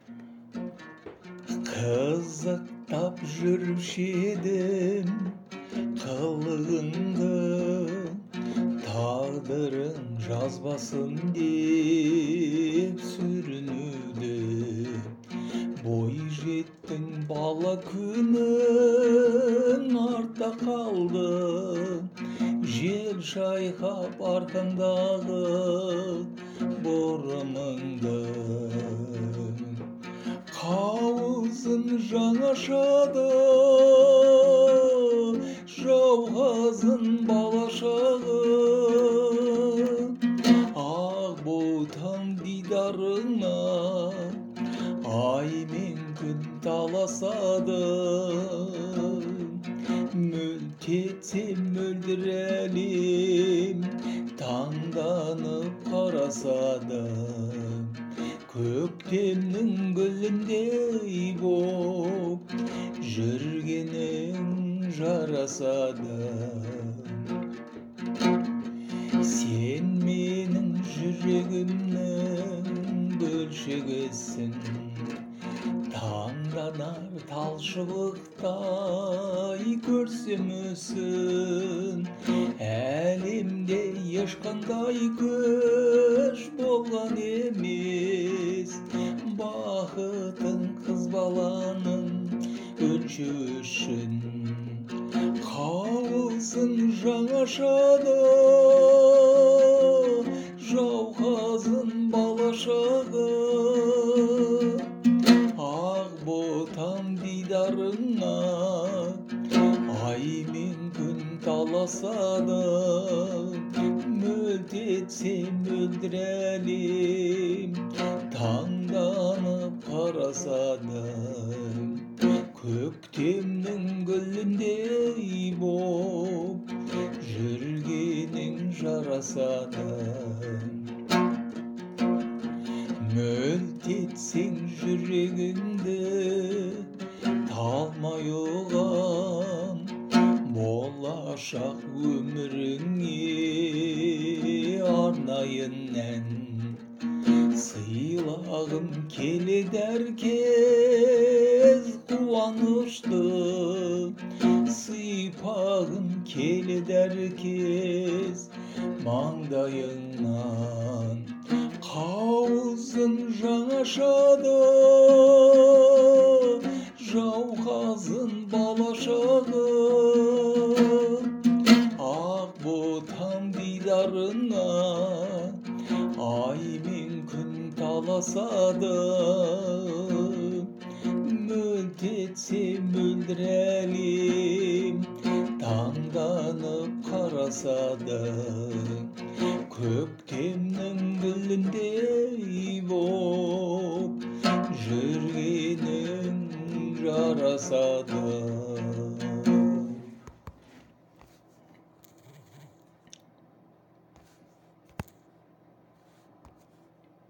Қызықтап жүруші едім қылығыңды, тағдырың жазбасын деп сүрінуде. Бой жеттің бала күнің артта қалды, жел шайқап арқандағы бұрымыңды. Қауызын жаңашады, жауғазын балашағы. Ақ ботам дидарыңа ай мен күн таласады. Мөлт етсе мөлдір әлем таңданып қарасады. Көктемнің гүліндей боп жүргенің жарасады. Сен менің жүрегімнің бөлшегісің, таңданар талшыбықтай көрсем өсін. Әлемде ешқандай көш болған емес, бақытын қыз баланың өлшеу үшін. Қауызын жаңашады, жауқазын балашағы. Ақ ботам дидарыңа ай мен күн таласады. Мөлт етсе мөлдір әлем таңданып қарасады. Көктемнің гүліндей боп жүргенің жарасады. Мөлт етсең жүрегіңді талмай оған, болашақ өміріңе арнайын ән. Сыйлағым келеді әркез қуанышты, сыйпағым келеді әркез маңдайыңнан. Қауызын жаңашады, жауқазын балашағы. Ақ ботам дидарыңа ай мен күн таласады. Мөлт етсе мөлдір әлем таңданып қарасады. Көктемнің гүліндей боп жүргенің жарасады.